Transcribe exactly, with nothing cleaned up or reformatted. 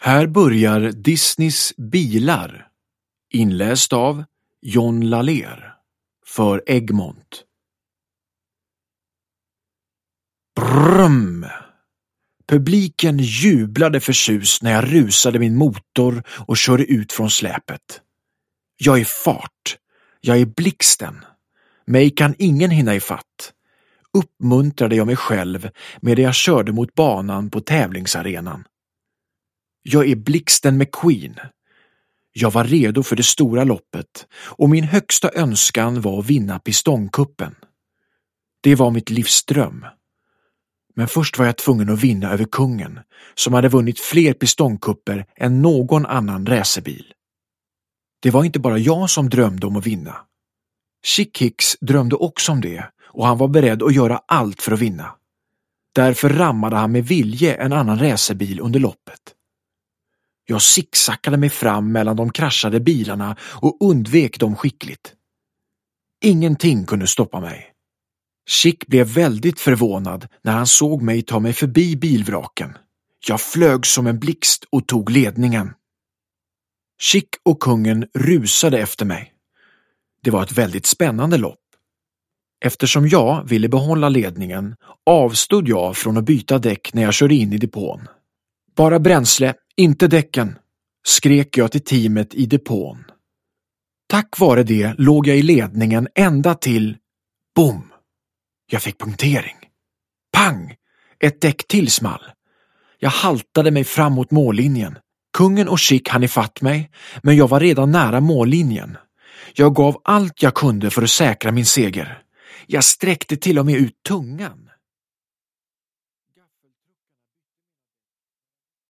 Här börjar Disneys bilar, inläst av John Lallér för Egmont. Brum! Publiken jublade förtjust när jag rusade min motor och körde ut från släpet. Jag är fart. Jag är blixten. Mig kan ingen hinna ifatt. Uppmuntrade jag mig själv medan jag körde mot banan på tävlingsarenan. Jag är blixten McQueen. Jag var redo för det stora loppet och min högsta önskan var att vinna pistongkuppen. Det var mitt livs dröm. Men först var jag tvungen att vinna över kungen som hade vunnit fler pistongkupper än någon annan racerbil. Det var inte bara jag som drömde om att vinna. Chick Hicks drömde också om det och han var beredd att göra allt för att vinna. Därför rammade han med vilje en annan racerbil under loppet. Jag zigzackade mig fram mellan de kraschade bilarna och undvek dem skickligt. Ingenting kunde stoppa mig. Chick blev väldigt förvånad när han såg mig ta mig förbi bilvraken. Jag flög som en blixt och tog ledningen. Chick och kungen rusade efter mig. Det var ett väldigt spännande lopp. Eftersom jag ville behålla ledningen avstod jag från att byta däck när jag körde in i depån. Bara bränsle, inte däcken, skrek jag till teamet i depån. Tack vare det låg jag i ledningen ända till boom. Jag fick punktering. Pang! Ett däck till small. Jag haltade mig fram mot mållinjen. Kungen och Chick hann ifatt mig, men jag var redan nära mållinjen. Jag gav allt jag kunde för att säkra min seger. Jag sträckte till och med ut tungan.